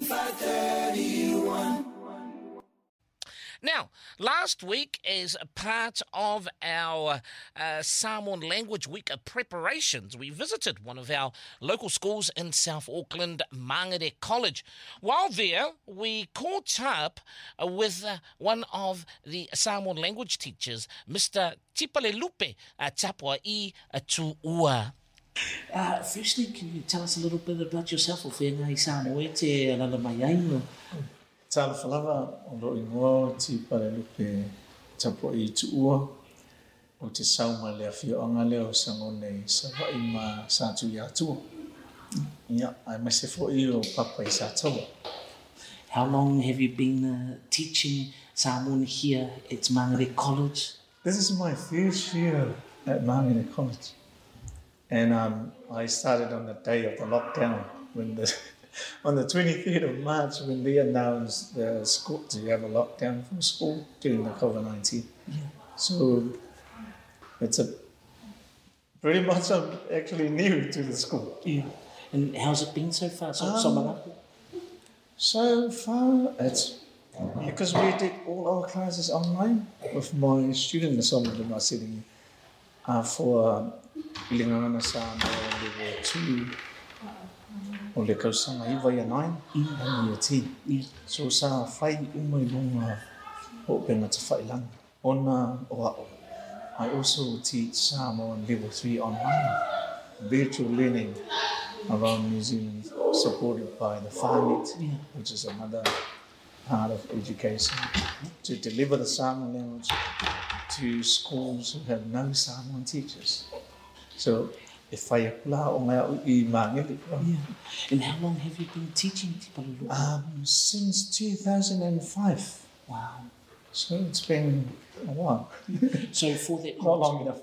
Now, last week, as a part of our Samoan Language Week preparations, we visited one of our local schools in South Auckland, Mangere College. While there, we caught up with one of the Samoan language teachers, Mr. Tipalelupe Tapua I Tuua. Firstly, can you tell us a little bit about yourself? O whenga I Samoa te alala mai ai? Tala whalawa o lo ingoa ti Tipalelupe Tapua I Tuua o te sauma lea whioanga leo sangonei sa wai ma sātu i atua. Ia, ai mai se fo I o papa I sātua. How long have you been teaching Samoan here at Mangere College? This is my first year at Mangere College. And I started on the day of the lockdown when on the 23rd of March when they announced the school to have a lockdown from school during the COVID-19. Yeah. So it's pretty much I'm actually new to the school. Yeah. And how's it been so far? So far, it's because we did all our classes online with my students, some of them are sitting for Lingana Sama level 2 o le kausanga iwa ia 9 and year 10. So sa whai umai lunga o penga te whailanga. Ona o ao. I also teach Samoan level 3 online, virtual learning around New Zealand, supported by the Whāneti, which is another part of education, to deliver the Samoan language to schools who have no Samoan teachers. So, if I apply on And how long have you been teaching Tipalelupe? Since 2005. Wow. So it's been a while. So for that, not long enough.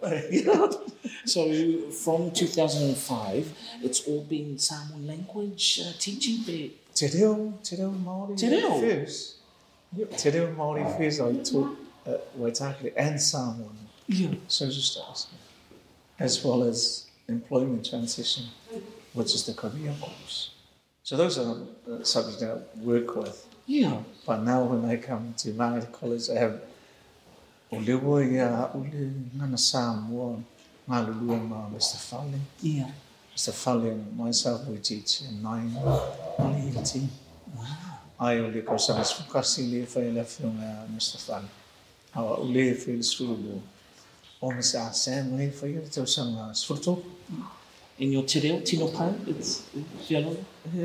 So from 2005, it's all been Samoan language teaching. Te reo Māori first. Te reo Māori first. I taught Waitakere and Samoan social studies, as well as employment transition, which is the career course. So those are the subjects that I work with. Yeah. But now when I come to Mangere College, I have Olewa ia ule ngana Samoa ngā lulua ma Mr. Fale. Yeah. Mr. Fale and myself, we teach in 9, only 18. Wow. Ai ole ko sa fukasi le fa ile fiona Mr. Fale. Awa ule feel sulu. O Mr. Sam le fa ile to sanga sfurto. In your te reo, tino pai, it's fiona?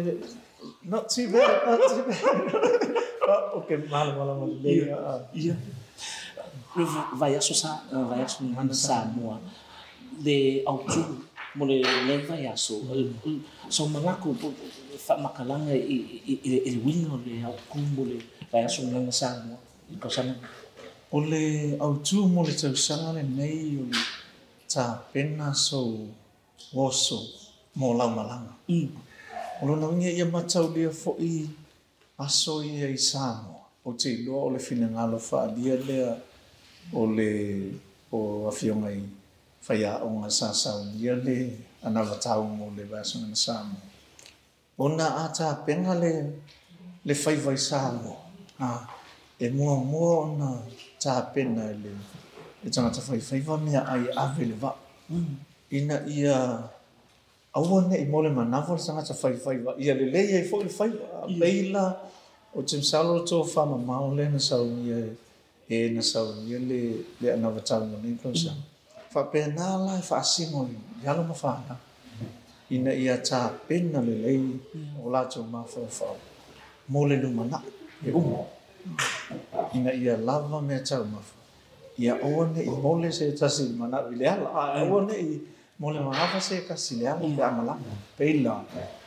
Not too bad, not too bad. But okay, mala le. Yeah. Vai aso ngana Samoa. Le autu mo le vai aso. So malako fa makalanga I winga le auku mo le vai aso ngana Samoa. Ikosana. O le autu mo le tausanga le nei o le ta pena so woso mo laumalanga. O lona winga ia matau lea fo'i aso ia I Samoa. O te iloa o le finangalo whaalia lea o awhionga I whaia o ngā sāsau ia le anawa tau mo le vāsanga na Samoa. O nā ata penga le whaiwai Samoa. E mua o nā tā pena le tangata whaiwha mea ai awe le wa. Ina ia aua ne I mole manawa le tangata whaiwha. Ia le leia I fo le whaiwha. Beila o te msalo tō whama mao le na sau ia e na sau ia le anawa tau mo ni kausa. Whapena lai whaasingo I alo ma whaana. Ina ia tā pena le lei o lato ma whawhau. Mole lumana e umo. Ina ia lava mea tau mafu. Ia oane I mole se tasi mana I le ala. Oane I mole manawa se kasi le ala le amalanga. Peila.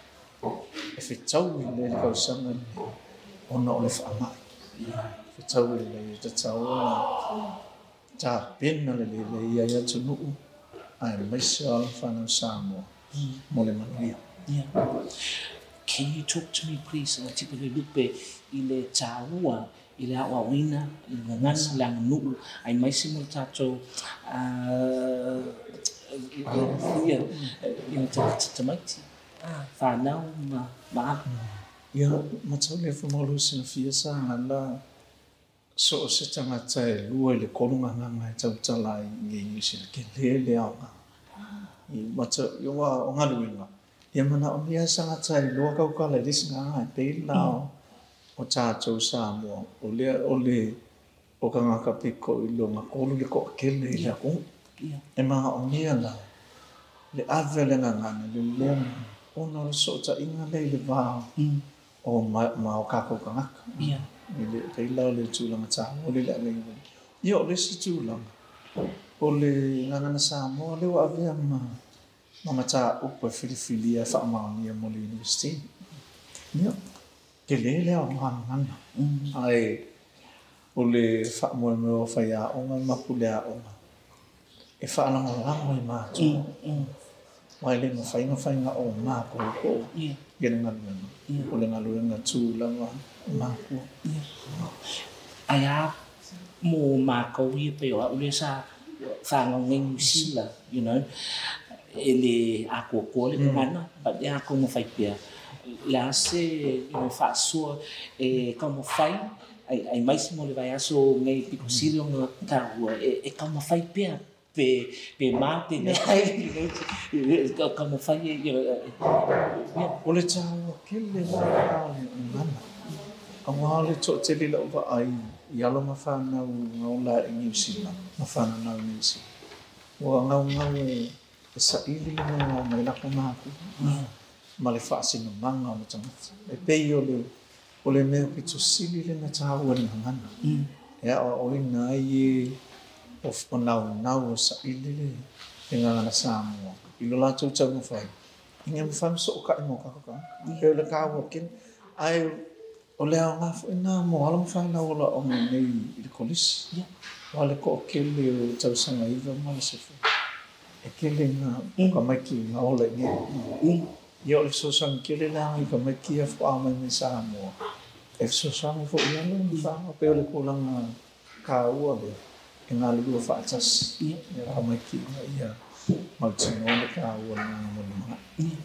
E whitau I le kausanga ona o le whaamai. Whitau I le tatau ona tā pena le ia ia tunuu. Ai maise ala whanau Samoa. Mole manuia. Yeah. Can you talk to me please, Tipalelupe, I le tāua, I le awa wina, I le ngana le nuu, ai maise mo tātou, ia, te tamaiti, whanau ma ia matau le famolu sina fia sa ngala so se tanga tai lua le kolunga nganga e tau tala i e sina ke le au i matau i wa o ngaluinga ia mana o nia sanga tai lua kau kala i disi nganga e pei lao o tātou Samoa o le o ka ngaka piko i lo ngā kolu le ko kele i lea kong e maha o nia la le ave le ngangana le lena ona le so ta inga le vao o ma o kako ka ngaka i le pei lao le tūlanga tāmo le le alei ia o le si tūlanga o le ngangana Samoa le wa avea ma tā upa filifilia wha maonia mo le university ia ke le o ngangana ai o le wha moe o whai a onga mapule a onga e wha alanga lango i mātu wai le ma whainga o māko ko gena ngaluenga o le ngaluenga tūlanga māko ai a mo māko i pe o ule sa whanga ngengu sila you know ele a ko le mana but ya ko mo whai pia la se fa so e como fai ai mais mo le vai aso ngai piko sirio no ka e como fai pia pe mate ne ai como fai o le tau kele le ngana a wale to te lila uwa ai i alo mawhana u ngau la i ngiusila mawhana na u ngiusila ua ngau e sa ili le ngau mai lako māku ma le whaasino manga o le tangata e pei o le mea pito sili le na tāua ni hangana ea o ina ai o nau o sa ili le ngangana Samoa i lo lātou tau mawhai inga mawhai so o kai mo kakaka peo le kāua kin ai o le au ngāwhu ina mo ala mawhai na ola o nei i le kolisi wa le ko o kele o tau sanga iwa ma le sefu e kele nga ka maiki nga ola i nge ia o le sosanga kele la i ka maiki a fua mai me Samoa e sosanga fo ia le mawhanga peo le kolanga ka ua le e ngā liua whaatas ia ka maiki nga ia mautino le ka ua le ngā molima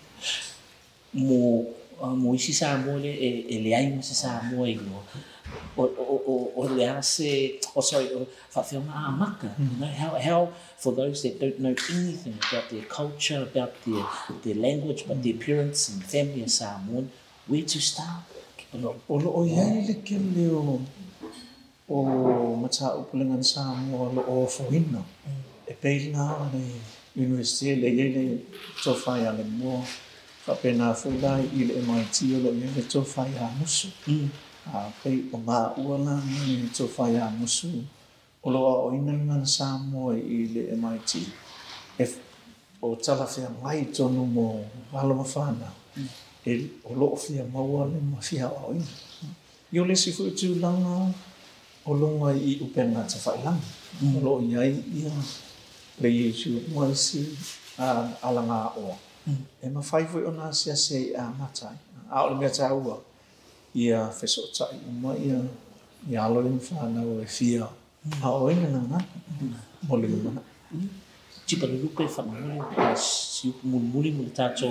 mo isi Samoa le e le ai mo se Samoa i o le ase o sorry o whawhiona a maka how for those that don't know anything about their culture about their language but their appearance and family of Samoan where to start o iai le kele o mata upulengan Samoa lo o fohina e peina le university le tofai ale mo whapena fulai i le MIT o lo le tofai a musu pei o ngā uala ni tofai a musu o lo o ina ngana Samoa i le MIT o tala whia mai tonu mo wala mawhana o lo fia maua le mafia o ina i o le sifu i tūlanga o longa i upena ta whailanga o lo iai ia le Yesu moisi alanga o e mawhai fui o nā sia se a matai a o le mea tāua ia wheso tai uma ia i alo le mwhanau e fia a o ina ngana mo le lumana Tipa lupe whanamuri si muli mo le tātou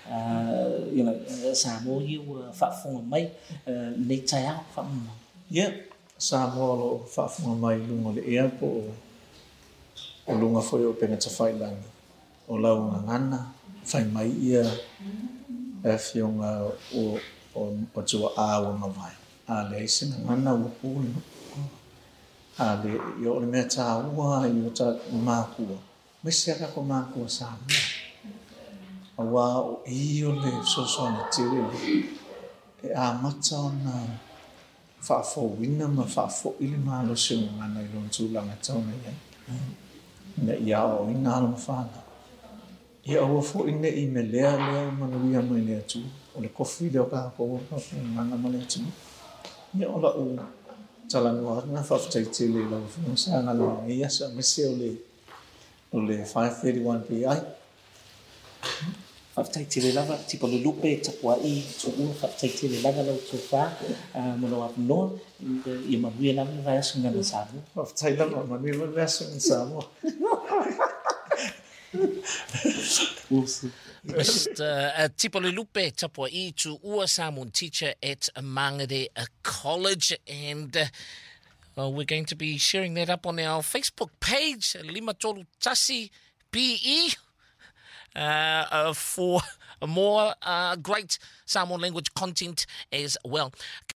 Samoa i whaafonga mai nei tai au whanamuri ia Samoa lo whaafonga mai lunga le ea po o lunga foi o penga ta whailanga o lau ngana whai mai ia e whionga o tua āua mawai a le eisina ngana ua pūle a le i o le mea tā ua i o tā mākua mese aka ko mākua Samoa a wā o i o le sosona tiri e a mata o na whaafowina ma whaafo ili mālo siunga ngana i lon tūlanga tauna iai na ia o ina ala mawhana ia ua fo ine i me lea manuia mai lea tu o le kofi leo ka ko ngana ma lea tu ia o la u talanua na whaftaitele lau sa ngalo ia sa mese o le 531 PI whaftaitele lava tipa lulupe tapua i tuua whaftaitele lava lau tūwha mono ap noa i manuia lava vai asu ngana Samoa whaftaila ma manuia vai asu ngana Samoa Mr. Tipolulupe Tapua'i to Ua Samoan teacher at Mangere College, and we're going to be sharing that up on our Facebook page, Lima Tolu Tasi PE, for more great Samoan language content as well.